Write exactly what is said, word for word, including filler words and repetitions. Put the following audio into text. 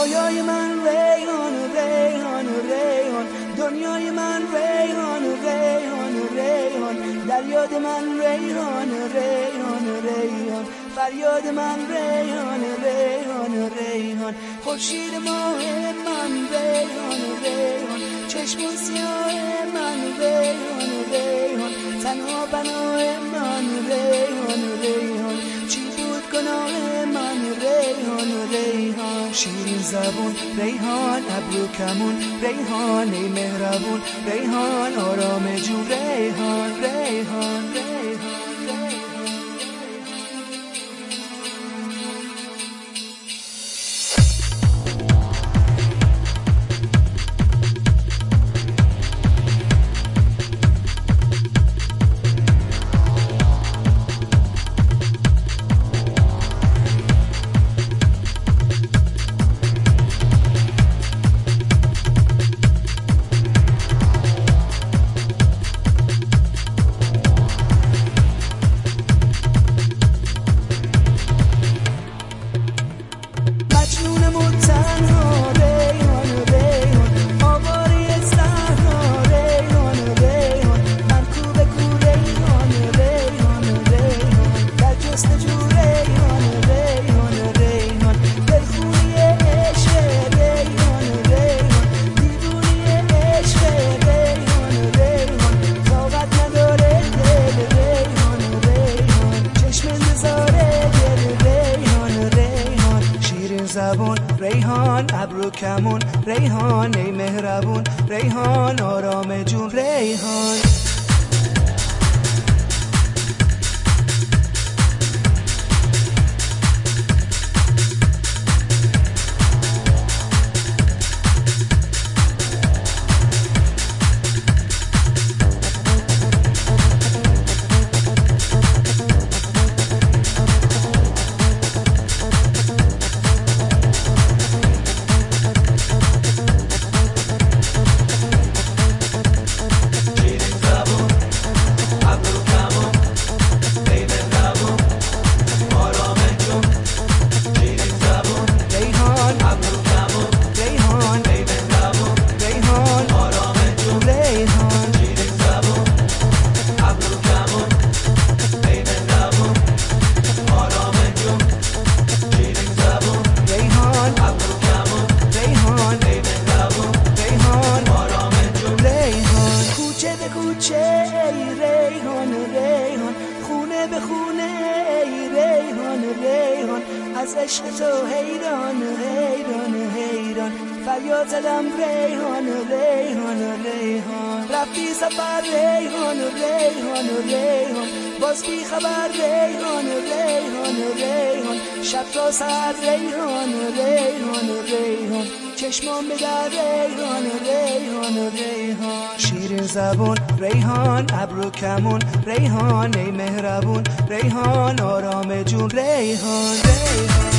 رویای من ریحان و ریحان و ریحان، دنیای من ریحان و ریحان و ریحان، در یاد من ریحان و ریحان و ریحان، فریاد من ریحان و ریحان و ریحان، خورشید ماه من ریحان و ریحان، چشم سیاه من ریحان و ریحان، تنها بنای من ریحان و ریحان، چی بود گناه من ریحان و ریحان. شیرین زبون ریحان، ابرو کمون ریحان، ای مهربون ریحان، آرام جون ریحان ریحان ریحان. زبون ریحان، ابرو کمون ریحان، ای مهربون ریحان، آرام جون ریحان. ریحان ریحان، خونه به خونه ای ریحان ریحان، از عشق تو حیران حیران حیران، فریاد زدم ریحان ریحان ریحان، رفتی سفر ریحان ریحان ریحان، باز بی خبر ریحان ریحان ریحان، شب تا سر ریحان ریحان ریحان، چشمان به در ریحان ریحان ریحان. شیرین زبون ریحان، ابرو کمون ریحان، ای مهربون ریحان، آرام جون ریحان ریحان.